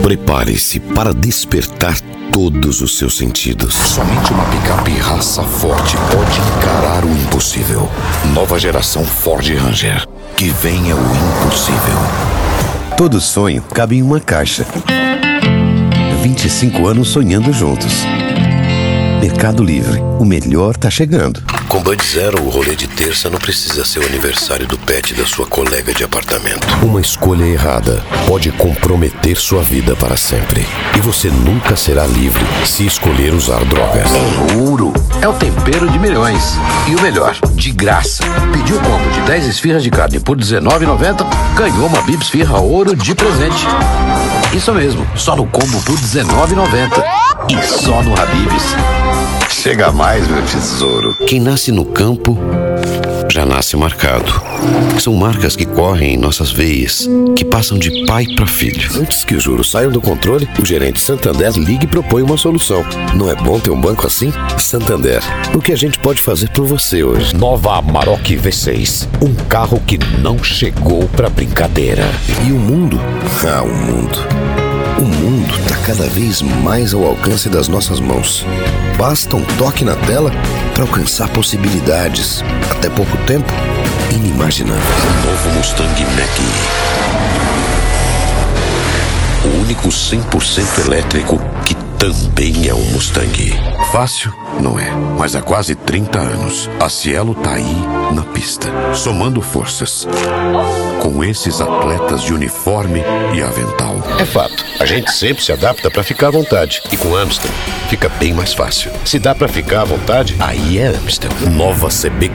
Prepare-se para despertar todos os seus sentidos. Somente uma picape raça Ford pode encarar o impossível. Nova geração Ford Ranger. Que venha o impossível. Todo sonho cabe em uma caixa. 25 anos sonhando juntos. Mercado Livre, o melhor tá chegando. Com Bud Zero, o rolê de terça não precisa ser o aniversário do pet da sua colega de apartamento. Uma escolha errada pode comprometer sua vida para sempre. E você nunca será livre se escolher usar drogas. Ouro é o tempero de milhões. E o melhor, de graça. Pediu o combo de 10 esfirras de carne por R$19,90, ganhou uma Bib Esfirra Ouro de presente. Isso mesmo, só no combo por R$19,90. E só no Habib's. Chega mais, meu tesouro. Quem nasce no campo já nasce marcado. São marcas que correm em nossas veias, que passam de pai para filho. Antes que os juros saiam do controle, o gerente Santander liga e propõe uma solução. Não é bom ter um banco assim? Santander, o que a gente pode fazer por você hoje? Nova Amarok V6, um carro que não chegou pra brincadeira. E o mundo? Ah, o mundo. O mundo está cada vez mais ao alcance das nossas mãos. Basta um toque na tela para alcançar possibilidades, até pouco tempo, inimagináveis. Novo Mustang Mach-E. O único 100% elétrico que também é um Mustang. Fácil? Não é. Mas há quase 30 anos, a Cielo tá aí na pista, somando forças. Com esses atletas de uniforme e avental. É fato, a gente sempre se adapta para ficar à vontade. E com Amstel, fica bem mais fácil. Se dá para ficar à vontade, aí é Amstel. Nova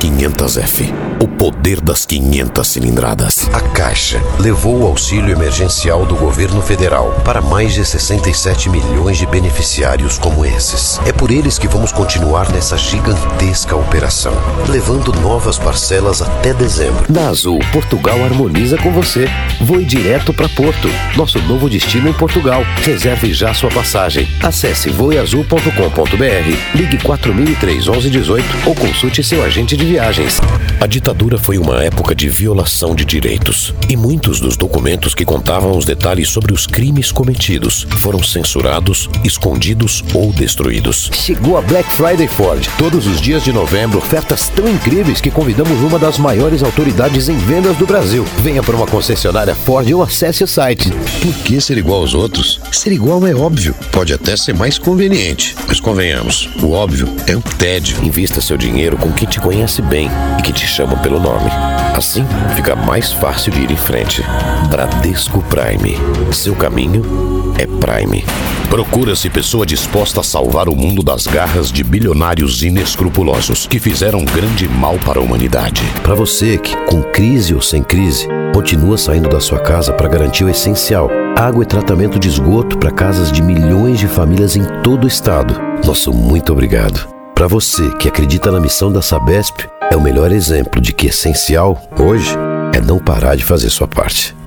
CB500F, o poder das 500 cilindradas. A Caixa levou o auxílio emergencial do governo federal para mais de 67 milhões de beneficiários como esses. É por eles que vamos continuar nessa gigantesca operação, levando novas parcelas até dezembro. Na Azul, Portugal harmoniza com você. Voe direto para Porto, nosso novo destino em Portugal. Reserve já sua passagem. Acesse voeazul.com.br, ligue 4003 1118 ou consulte seu agente de viagens. A ditadura foi uma época de violação de direitos e muitos dos documentos que contavam os detalhes sobre os crimes cometidos foram censurados, escondidos ou destruídos. Chegou a Black Friday Ford. Todos os dias de novembro, ofertas tão incríveis que convidamos uma das maiores autoridades em vendas do Brasil. Venha para uma concessionária Ford ou acesse o site. Por que ser igual aos outros? Ser igual é óbvio. Pode até ser mais conveniente. Mas convenhamos, o óbvio é um tédio. Invista seu dinheiro com quem te conhece bem e que te chama pelo nome. Assim, fica mais fácil de ir em frente. Bradesco Prime. Seu caminho é Prime. Procura-se pessoa disposta a salvar o mundo das garras de bilionários inescrupulosos que fizeram grande mal para a humanidade. Para você que, com crise ou sem crise, continua saindo da sua casa para garantir o essencial: água e tratamento de esgoto para casas de milhões de famílias em todo o estado. Nosso muito obrigado. Para você que acredita na missão da Sabesp, é o melhor exemplo de que essencial, hoje, é não parar de fazer sua parte.